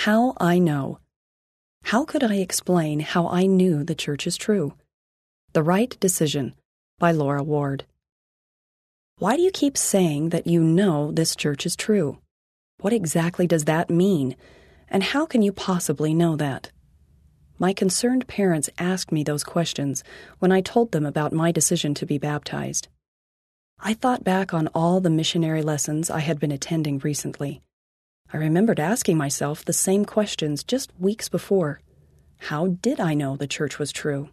How I know. How could I explain how I knew the church is true? The Right Decision by Laura Ward. Why do you keep saying that you know this church is true? What exactly does that mean? And how can you possibly know that? My concerned parents asked me those questions when I told them about my decision to be baptized. I thought back on all the missionary lessons I had been attending recently. I remembered asking myself the same questions just weeks before. How did I know the church was true?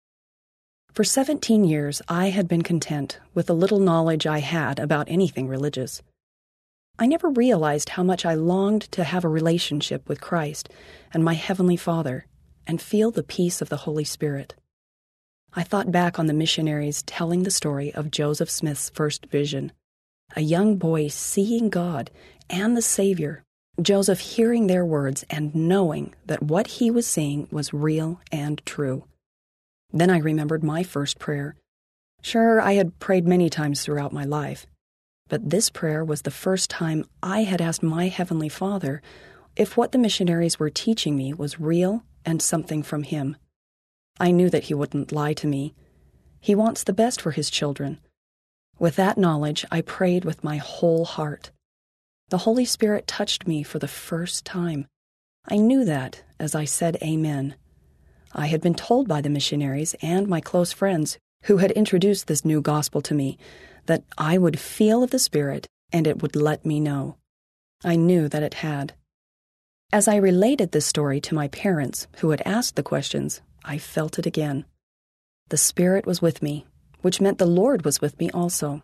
For 17 years, I had been content with the little knowledge I had about anything religious. I never realized how much I longed to have a relationship with Christ and my Heavenly Father and feel the peace of the Holy Spirit. I thought back on the missionaries telling the story of Joseph Smith's first vision, a young boy seeing God and the Savior, Joseph hearing their words and knowing that what he was seeing was real and true. Then I remembered my first prayer. Sure, I had prayed many times throughout my life, but this prayer was the first time I had asked my Heavenly Father if what the missionaries were teaching me was real and something from Him. I knew that He wouldn't lie to me. He wants the best for His children. With that knowledge, I prayed with my whole heart. The Holy Spirit touched me for the first time. I knew that as I said Amen. I had been told by the missionaries and my close friends who had introduced this new gospel to me that I would feel of the Spirit and it would let me know. I knew that it had. As I related this story to my parents who had asked the questions, I felt it again. The Spirit was with me, which meant the Lord was with me also.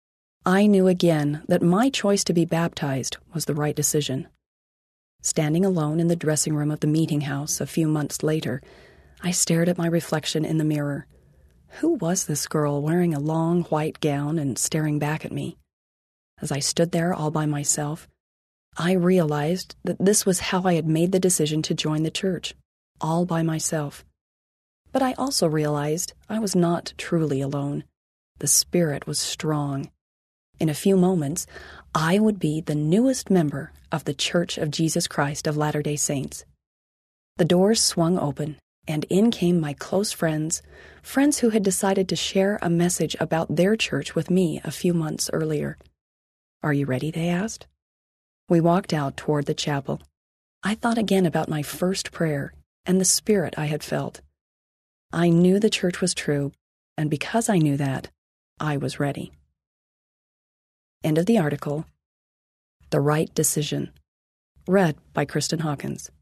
I knew again that my choice to be baptized was the right decision. Standing alone in the dressing room of the meeting house a few months later, I stared at my reflection in the mirror. Who was this girl wearing a long white gown and staring back at me? As I stood there all by myself, I realized that this was how I had made the decision to join the church, all by myself. But I also realized I was not truly alone. The Spirit was strong. In a few moments, I would be the newest member of the Church of Jesus Christ of Latter-day Saints. The doors swung open, and in came my close friends who had decided to share a message about their church with me a few months earlier. "Are you ready?" they asked. We walked out toward the chapel. I thought again about my first prayer and the Spirit I had felt. I knew the church was true, and because I knew that, I was ready. End of the article. The Right Decision. Read by Kristen Hawkins.